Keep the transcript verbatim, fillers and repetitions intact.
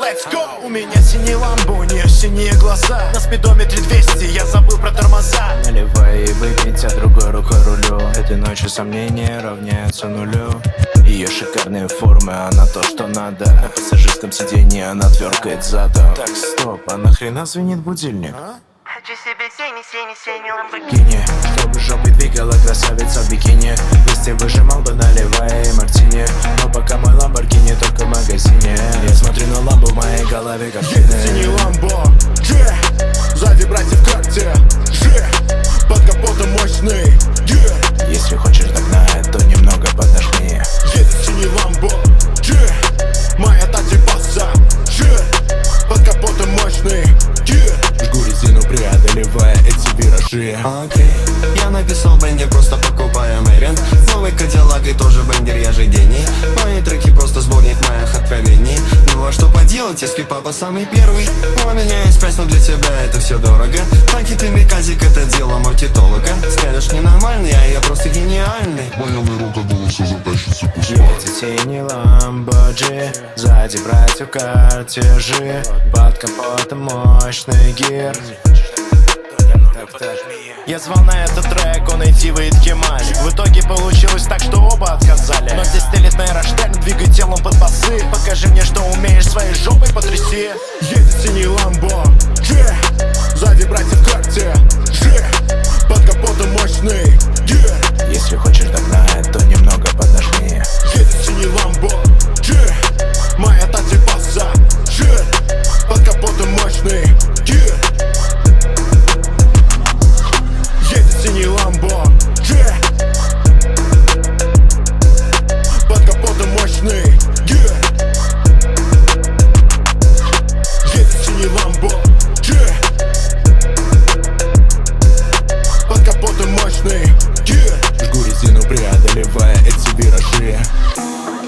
let's go. У меня синий ламбо, у нее синие глаза. На спидометре двести, я забыл про тормоза. Наливай и выпить, а другой рукой рулю. Этой ночью сомнения равняются нулю. Ее шикарные формы, она то, что надо. На пассажирском сиденье она тверкает задом. Так, стоп, а нахрена звенит будильник? Хочу себе синий, синий, синий ламборгини. Гини, чтобы жопой двигала красавица в бикини. Вместе выжимал бы, наливая мартини. Но пока мой ламборгини только в магазине. Я смотрю на ламбу в моей голове картины. Есть синий ламбо, G. Сзади братья в карте, G. Под капотом мощный, yeah. Если хочешь догнать, то немного поднажми. Есть синий ламбо, G. Моя тати босса, G. Под капотом мощный, yeah. Жгу резину, преодолевая эти виражи. Окей, okay. Я написал бенгер, просто покупая Мэрин. Новый Кадиллак и тоже бенгер, я же гений. Мои треки просто сборник моих откровений. Ну а что поделать, если папа самый первый? У меня есть прайс, но для тебя это все дорого. Пакет и миказик, это дело маркетолога. Скажешь ненормальный, а я просто гениальный. Моя рука голоса затащится кусок. Едет синий ламбоджи, сзади братья в картежи. Под капотом мощный гир. Я звал на этот трек, он идти Кемаль. В итоге получилось так, что оба отказали. Но здесь стелит Нейроштейн, двигай телом под басы. Покажи мне, что умеешь, своей жопой потряси. Едет синий ламбо, G. Сзади братья в карте, G. Под капотом мощный, yeah. Если хочешь догнать, то немного поднажми. Едет синий ламбо, G. Моя тати босса, G. Под капотом мощный, yeah. Едет синий ламбо, G. Под капотом мощный, yeah. Едет синий ламбо, G. Под капотом мощный, yeah. Жгу резину, преодолевая эти виражи.